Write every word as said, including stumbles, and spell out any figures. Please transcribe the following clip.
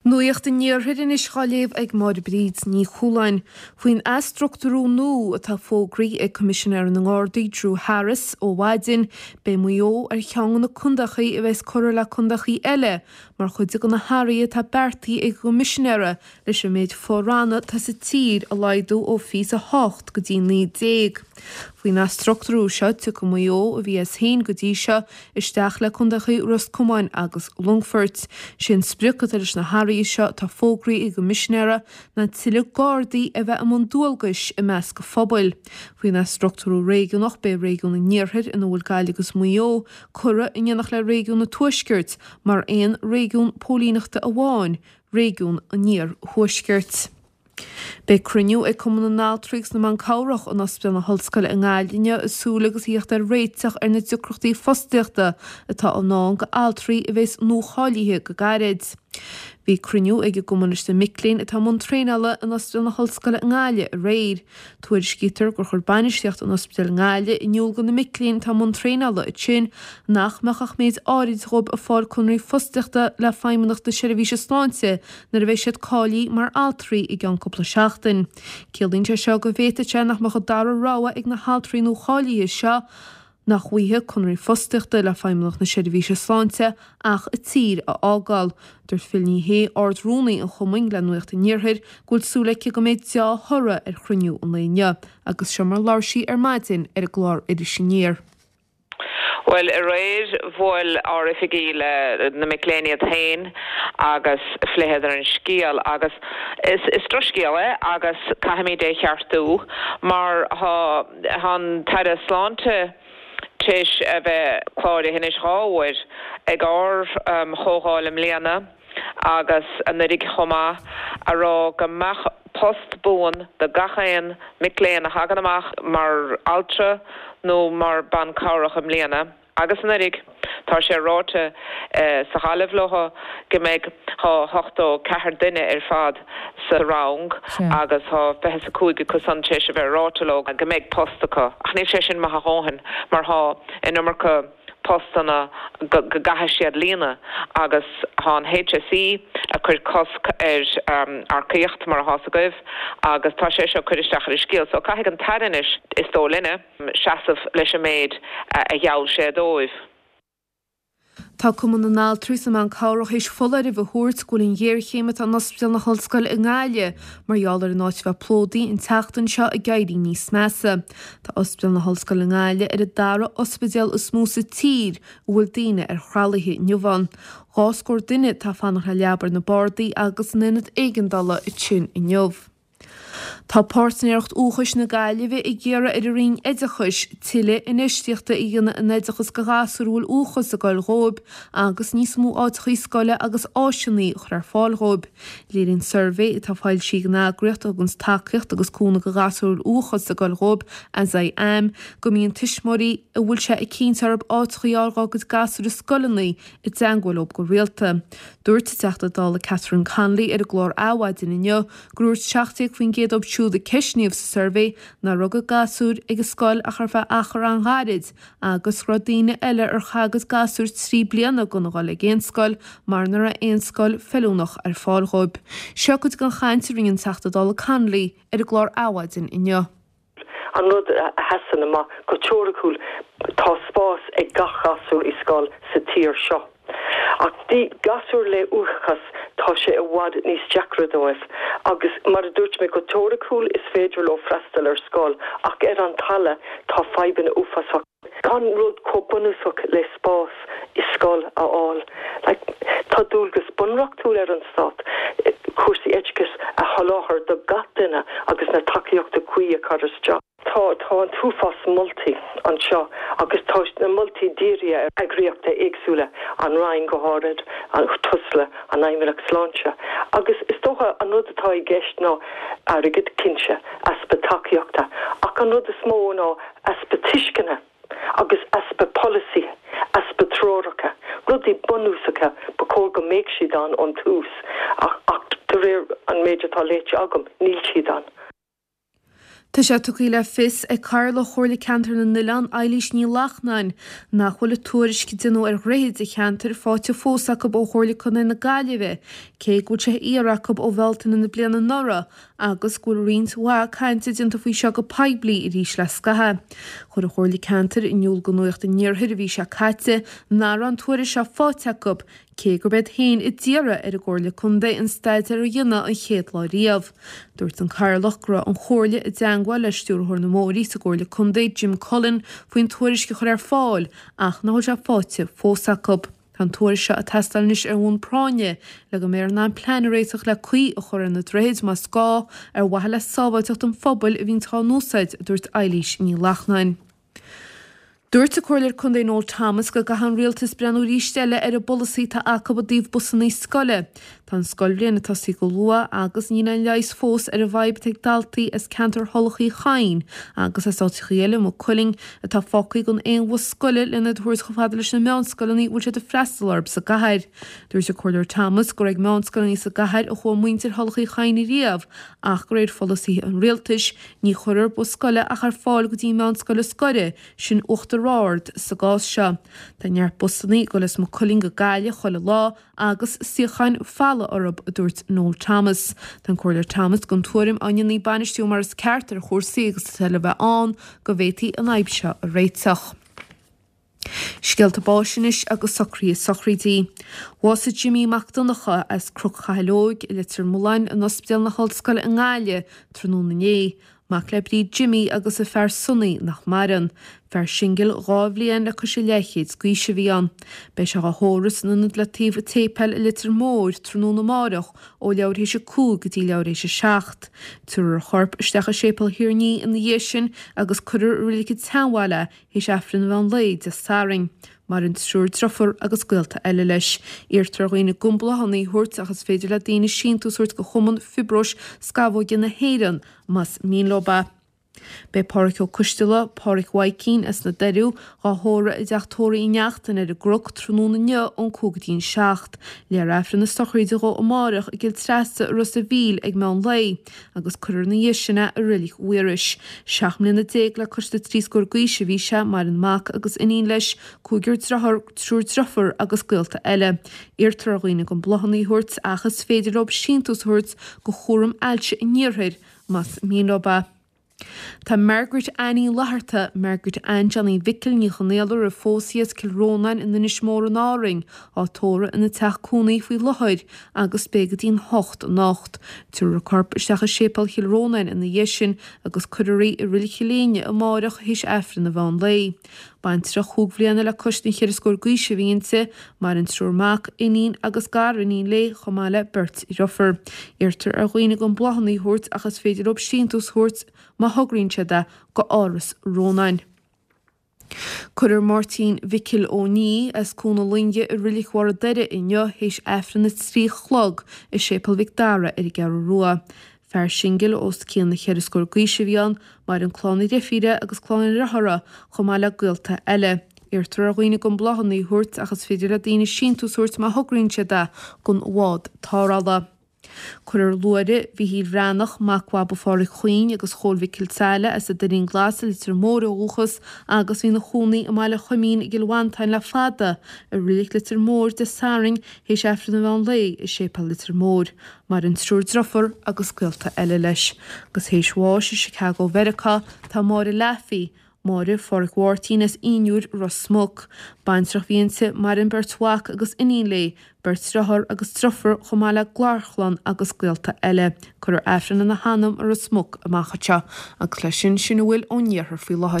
Nuocht in níorthir in isgáléh ag mar bríd ní chúlainn. Fuoin astruchtúrú nó atá fógraí ag commissioner na Ngordaí Drew Harris ó Bhaidin be muo ar cheangan na cundachaí i bheits corir le cundachaí eile, mar chuide go na Harry tá bertaí ag commissionera leis a méid fórrána tá sa tír a laidú ó fís a hocht go dtí ní déag. Fuoin astruchtúrú seo tu go muo a bhí as hain go dtí seo isteach le cundachaí Roscommon agus Longford. Sin spriocad leis na Harry seo tá fógraí i commissionera na tuile Gardaí a bheith am an dúalgas i meas go phobal. Fuoin astruchtúrú réigiúnach be réigiún na níorthir in bhfuil gailgeas muo cura in dhéanach le réigiún na tuaisceart mar aon réigiún pólínachta a bháin, réigiún a níor thuaisceart. Be cruniú ag cumann na náltrigs na man cabhrach an ospidéal na hOllscoile in Ghaillimhe is súlagus íocht ar réiteach ar na dúchreachtaí fostaíochta atá an ná go altrií i bheits nóchálíthe go gairid. Bhí cruniú ag gomaniste Micklean atá mún tréála an ospidéal na hOllscoile in Ghaillimhe a réir. Tuair scítar gur chur bainisteocht an ospidéal in Ghaillimhe i nniuúgan na Micklean tá mún tréála i tsin nach meachach méid áirid rob a fáil chunraí fostaíochta le feimimeach de seirbhíse sláinte nar a bheith siad cáilí mar altrií i gceann cúpla seachtain. Ciallaíonn sé seo go bhéiteite nach mo go dara ráha ag na haltrií nó cháilíthe seo nach huithe chunraí fostaíochta le feimimeach na seirbhíse sláinte ach a tír a ágáil. Dúirt Philní hé ard rúnaí an chumainn le nuocht in níorthir gúil súla go méid deá thora ar chruniú an léine agus seo mar láirsaí ar maidin ar a glár idir sinnéir. Well, a réir bhil ar ifigí le na Mickléniad hain agus fléheadar an scíal agus is, is troscíale agus cahamí dé cheartú mar ha han tada slánte tiis a bheith cláide hinis ráhair ag ár um, chóháil am léana agus an rig chomá a rá go mach post búin de gachain Mickléan a hagan amach mar altra nó mar ban cabhrach am léana. Agus an rig tá sé ráte uh, sa chailehlocha go méid há hochtó cethir duine ar fad sa rang yeah. agus há feithe sa cúige cosan sé a bheith rátaló a go méid postacha. Ach ní sé sin maithe háin mar há in numarcha postana go gathe siad líana agus há an H S E a chuir cosc ar um, arcaíocht mar a hása agus tá sé seo chuiristeach ar scíal. So caithfidh an tairis is dó linne seasamh leis a méid a gheall sé dóibh. Tá cumann na náltrií sa man cabhrach éis fola a bheith thuairt gúilín dhéarchéime an ospidéal na hOllscoile in Ghaillimhe mar gheallar an áit bheith plódaí in teachtain seo a gaiirí níos measa. Tá ospidéal na hOllscoile in Ghaillimhe ar a dara ospidéal is mó sa tír bhfuil daoine ar chralathe inniuhan. Gháscóir duine tá fannach le leabar na Bardaí agus ninad éigandala i tsin inniuh. Tá pártnéireacht úchais na Ghaillimhe i ggéire ar a rion éidechais tuile inistíochta i gine in éidechas go ghasúil úchas a gáil róib agus níos mú áitichaí scoile agus áisinaí chur ar fáil róib. Léironn survey i tá fáil si gnágraíocht agus takeíocht agus cúna go ghasúil úchas a gáil róib as I am go míon tuismóí a bhfuil sé i cíntarb áitichaí ágágad gasúir a scolanaí i dteangháil go rialta. Dúirt teachta dála Catherine Conley ar a glár áhaidin inniu grúirt seachtaigh faoin géad ob siúd a ceisníomh sa survey na rugad gasúr ag scoil a chur bheith achar an gharid agus rodíine eile ar chagas gasúr trí bliana go na gáil ag éon scoil mar nar a éon scoil feúnach ar fáil róib. Seo go gan chaint ringin teachta dála Conley ar a glár áhaidin inniu. An rud a hesan ama go teoracúil tá spás ag gachasú i scoil sa tír seo. Ach dí gasúr le úchas tá sé a bhd níos deacradóibh agus mar a dúirt mé go teoracúil is féidir le freistal ar scoil ach ar an talla tá feiban uafasach. Gan rud cóbunúsach le spás i scoil a áil. Like, tá dúlgus bunreachtúil ar an stát cuasaí éicigis a choláthar do gataine agus na takeíochta cuí a chuir isteach. Tá tá an túfas multi an seo agus tá na multi díria agriíochta éagsúla an rain go háirid an tusla an aimimeach sláinte. Agus is tócha an rud atá i gceist ná airgid cinse aspa takeíochta ach an rud is mó ná aspa tuiscine agus aspa policy aspa tróracha rudí bunúsacha ba cór go méid siad an an tús ach ach de réir an méidir tá léite agam níl siad an. Tá sé tuile fis ag Carla chóirla cantar na Nilan eilís ní lachnain nachhfuil tuairisci denú ar réid i cheantar fáte fósaach ó chóirla chuna na gaiileh, cé go sé íarach ó bheltain na bliana nora agus gúil rint wa caiinte dinta faoi seo go peblií i rís le scathe. Chir a chóirla cantar in nniuúil go nuocht a níorthir bhí se caite ná an tuairis se fáteach cé gur bed hain i ddíra ar a gcóirla chunda in staid ar a dhéine an chéad lá riamh. Dúirt an Carlachra an chóirla i deanghil le stúrthir na mórí sa gcóirla chunda Jim Cullen faoin tuairisce chuir ar fáil ach ná se fáte fósaach. Tá tuairis se a testalnis ar bhún práine le go mé ná pleanaréiteach le chuí a chur na dréid má scá ar wathe le sábhailteach an phobail a bhín tá nósaid dúirt eilís ní lachnain. Dúirt a chuirlir chun é Noel Thomas go gahan rialtas breanú rístelle ar a bolasaí tá aca a díomh busan í scoile. Tá scoilblianana tasí go lua agus ní an leis fós ar a bhaib teag daltaí is cantar holachaí chain agus is áitichaile mo chuling a tá focaí gon éon bhua scoile lena dúirs go fada leis na meánscoilení bhúil sé a freistalorb sa gahair. Dúirt a chuirlir Thomas go raibh meánscoilení sa gahair a chu muintir holachaí chain i riamh ach go réir folasaí an rialtas ní chuir bu scoile a chu fáil go dtí meánscoile scoile sin uachtar rád sa gás seo. Tá neart busannaí go leis mo chuling go gaiile choile lá agus siocháin fála orb a dúirt Noel Thomas. Tá chuirlir Thomas gon tuairim ainaí banistú mar is ceartar chósaí agus tuile bheith an go bhhétaí an aibse a réiteach. Scialta báisinis agus socrí socrítí. Was a Jimmy McDonacha as cruchchailóg i litir mulain an ospidal na hallscoile an gáile trúna né. Mac le brí Jimmy agus a fear sunnaí nach maran, fear singil rábhlíon le cos leichéid scuise bhí an. Bei se a hóras na letíh a tépel i litir mór trúna na marach ó leabhrééis se cú go dtí leabhrééis se seacht. Tuair chorp isteach a sépal hirirní in na dhéisisin agus chuidir rilicid teanhhaile hís efrin bhean leid a saring. Mar an trúr trofar agus gcuilta eile leis. Íirtar roioine gumblahannaí thuirt agus féidir le daine síntú suirt go chumann fibros scabhógin na héireann mas míloba. Bei páric ó Cuistila, páric Waikín as na deirú á thóra i deachtóirí neachtain ar a grug trúna nne ón cúgadtín seacht. Le raifran na stochríide go amárach i gil tresta ras a bhíl ag meán lei, agus chuir na dhéisina a rilich uiris. Seaachmlin na déag le chusta trís gur gaoise bhí se mar an mac agus iníon leis cúgur trachar trúr trofar agus gcuilta eile. Íirtar a roioine go blahannaí thuirt achas féidir ob síntús thuirt go chóram ailte i níorthair mas míloba. Tá Margaret Annie Laharta, Margaret Anjani Vickel ní chonéalar a fósias Kilrónain in na nismór an áring á tóra in na teachcúnaí faoi lochaid agus begadtín hocht nacht. Tuair a corp isteach a sépal Kilrónain in na dhéisisin agus cuidirí i rilichéléine a márach hís efrin na bhain lei. Baintra chúgbblianana le costin chiairascóir gaoise bhíonsa mar an trúrmach inín agus gar inín le chomáile bert i rofar. Íirtar ar ghoine go blahannaí thuirt agus féidir ob síntús thuirt má thogrínse de go áras rónain. Cuidir Martin Vickel ó ní as cúna linge i rilicháir deire inne héis efrin na trí chlog i sépal Vicdara ar i gar rua. Fear singil os cían na chiairascóir gaoise bhíán mar an chlánaí defíre agus chlánaí rathra chomáile gcuilta eile. Íirtar a ghoine go blahannaí thuirt agus féidir le daine síntú suirt má thogrínse de gon bhád tárála. Cuidir luaire bhí hí bhreanach machá ba fára chuoin agus chomhí cilteile as a darín glas litir mór óchas agus hí na chúnaí a máile chumín i gilhaintain le fada a rilich litir mór de saring héis efrin na bhain lei i sépal litir mór, mar an trúr drofar agus gcuilta eile leis. Gus héis bháis i Chicago Verica tá máire lefií, Máire fóric Wartínas inúr ros smog. Baintrach bhíonsa mar an berthuach agus iníon lei, bertrathar agus trofar chomáile gláirchlan agus gcuilta eile, chuir efrin na hanam ar a smog amachcha, agus leis sin sin bhfuil ó níorthar faoi láthaid.